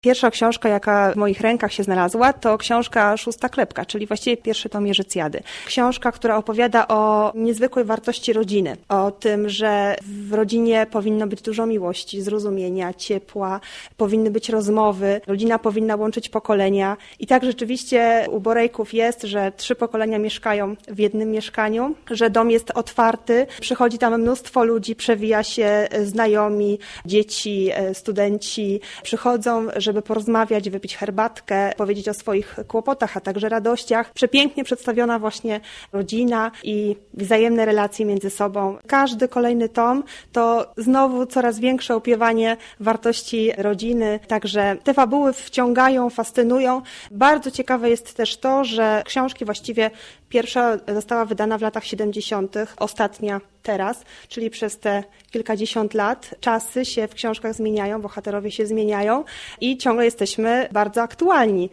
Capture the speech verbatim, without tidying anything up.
Pierwsza książka, jaka w moich rękach się znalazła, to książka Szósta klepka, czyli właściwie pierwszy tom Jerzycjady. Książka, która opowiada o niezwykłej wartości rodziny, o tym, że w rodzinie powinno być dużo miłości, zrozumienia, ciepła, powinny być rozmowy, rodzina powinna łączyć pokolenia. I tak rzeczywiście u Borejków jest, że trzy pokolenia mieszkają w jednym mieszkaniu, że dom jest otwarty, przychodzi tam mnóstwo ludzi, przewija się znajomi, dzieci, studenci, przychodzą, żeby porozmawiać, wypić herbatkę, powiedzieć o swoich kłopotach, a także radościach. Przepięknie przedstawiona właśnie rodzina i wzajemne relacje między sobą. Każdy kolejny tom to znowu coraz większe opiewanie wartości rodziny, także te fabuły wciągają, fascynują. Bardzo ciekawe jest też to, że książki właściwie pierwsza została wydana w latach siedemdziesiątych, ostatnia teraz, czyli przez te kilkadziesiąt lat czasy się w książkach zmieniają, bohaterowie się zmieniają i ciągle jesteśmy bardzo aktualni.